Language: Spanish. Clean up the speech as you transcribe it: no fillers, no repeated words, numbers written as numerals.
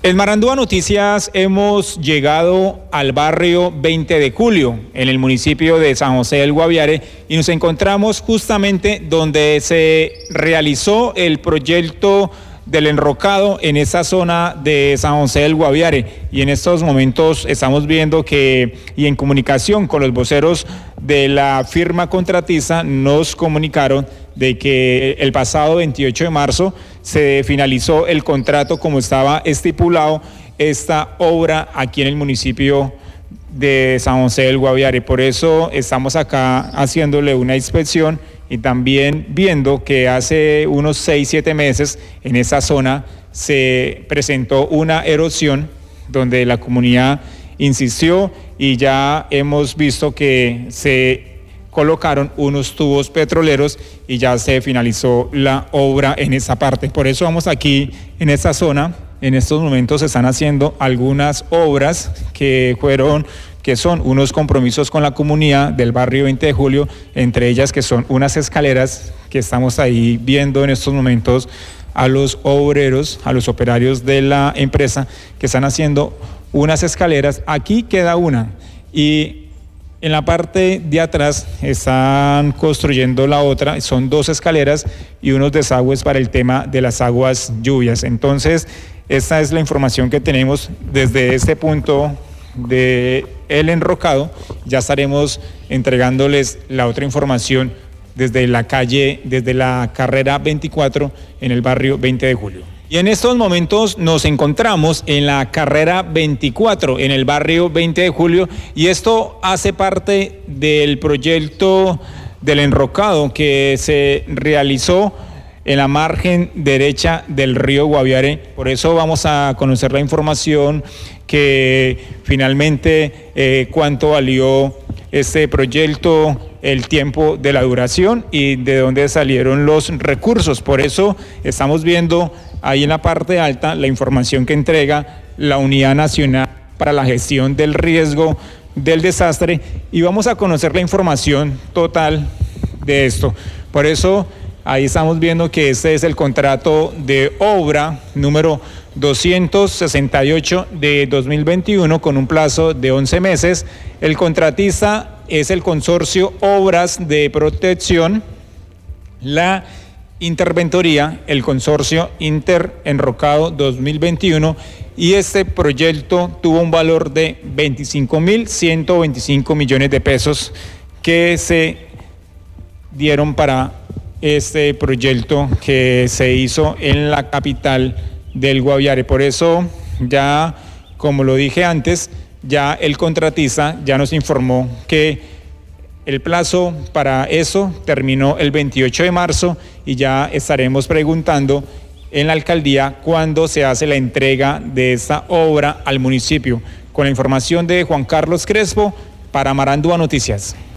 En Marandúa Noticias hemos llegado al barrio 20 de Julio, en el municipio de San José del Guaviare, y nos encontramos justamente donde se realizó el proyecto del enrocado en esa zona de San José del Guaviare. Y en estos momentos estamos viendo que, y en comunicación con los voceros de la firma contratista, nos comunicaron de que el pasado 28 de marzo se finalizó el contrato como estaba estipulado esta obra aquí en el municipio de San José del Guaviare. Por eso estamos acá haciéndole una inspección y también viendo que hace unos 6-7 meses en esa zona se presentó una erosión donde la comunidad insistió y ya hemos visto que se colocaron unos tubos petroleros y ya se finalizó la obra en esa parte. Por eso vamos aquí en esta zona. En estos momentos se están haciendo algunas obras que son unos compromisos con la comunidad del barrio 20 de Julio, entre ellas que son unas escaleras que estamos ahí viendo en estos momentos a los obreros, a los operarios de la empresa que están haciendo unas escaleras. Aquí queda una y en la parte de atrás están construyendo la otra, son 2 escaleras y unos desagües para el tema de las aguas lluvias. Entonces, esta es la información que tenemos desde este punto de el enrocado. Ya estaremos entregándoles la otra información desde la calle, desde la carrera 24 en el barrio 20 de Julio. Y en estos momentos nos encontramos en la carrera 24, en el barrio 20 de Julio, y esto hace parte del proyecto del enrocado que se realizó en la margen derecha del río Guaviare. Por eso vamos a conocer la información que finalmente cuánto valió este proyecto, el tiempo de la duración y de dónde salieron los recursos. Por eso estamos viendo ahí en la parte alta la información que entrega la Unidad Nacional para la Gestión del Riesgo del Desastre y vamos a conocer la información total de esto. Por eso ahí estamos viendo que este es el contrato de obra número 268 de 2021 con un plazo de 11 meses. El contratista es el Consorcio Obras de Protección, la Interventoría, el Consorcio Interenrocado 2021, y este proyecto tuvo un valor de 25.125 millones de pesos que se dieron para este proyecto que se hizo en la capital del Guaviare. Por eso ya, como lo dije antes, ya el contratista ya nos informó que el plazo para eso terminó el 28 de marzo y ya estaremos preguntando en la alcaldía cuándo se hace la entrega de esta obra al municipio. Con la información de Juan Carlos Crespo para Marandúa Noticias.